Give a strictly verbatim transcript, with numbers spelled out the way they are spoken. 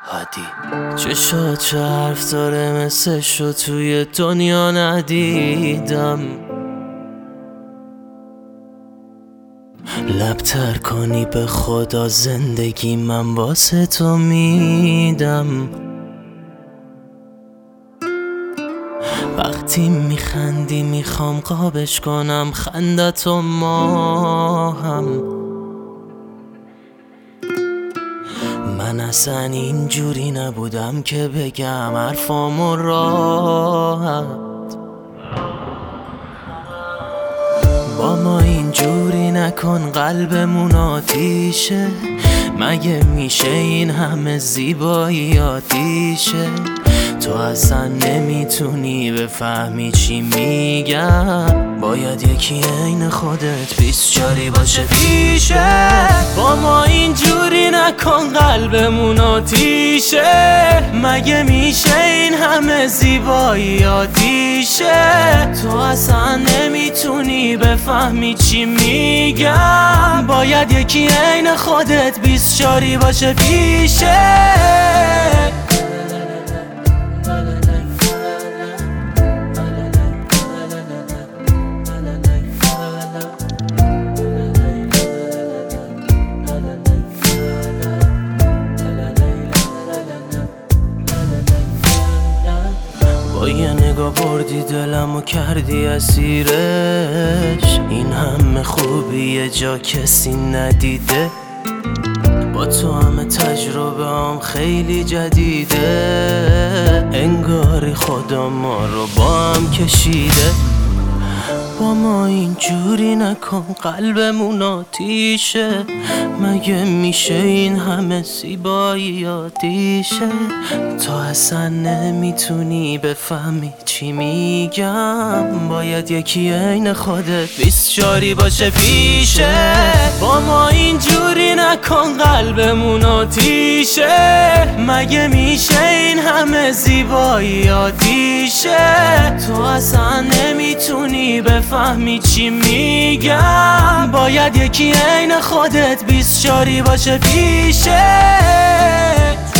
هادی. چشات چه حرف داره مثلشو توی دنیا ندیدم. لبتر کنی به خدا زندگی من واسه تو میدم. وقتی میخندی میخوام قابش کنم خندتو ماهم. من اصلا اینجوری نبودم که بگم حرفامو راحت. با ما اینجوری نکن قلبمون آتیشه. مگه میشه این همه زیبایی آتیشه؟ تو اصلا نمیتونی بفهمی چی میگم. باید یکی عین خودت بیسچاری باشه پیشه. با ما اینجوری نکن قلبمون آتیشه. مگه میشه این همه زیبایی آتیشه؟ تو اصلا نمیتونی بفهمی چی میگم. باید یکی عین خودت بیسچاری باشه پیشه. با یه نگاه بردی دلم و کردی اسیرش. این همه خوبی یه جا کسی ندیده. با تو همه تجربه هم خیلی جدیده. انگاری خدا ما رو با هم کشیده. با ما اینجوری نکن قلبمون آتیشه. مگه میشه این همه زیبایی آتیشه؟ تو اصلا نمیتونی بفهمی چی میگم. باید یکی عین خودت بیسچاری باشه پیشه. با ما اینجوری نکن قلبمون آتیشه. مگه میشه این همه زیبایی آتیشه؟ تو اصلا نمیتونی بفهمی چی میگم. باید یکی عین خودت بیسچاری باشه پیشه.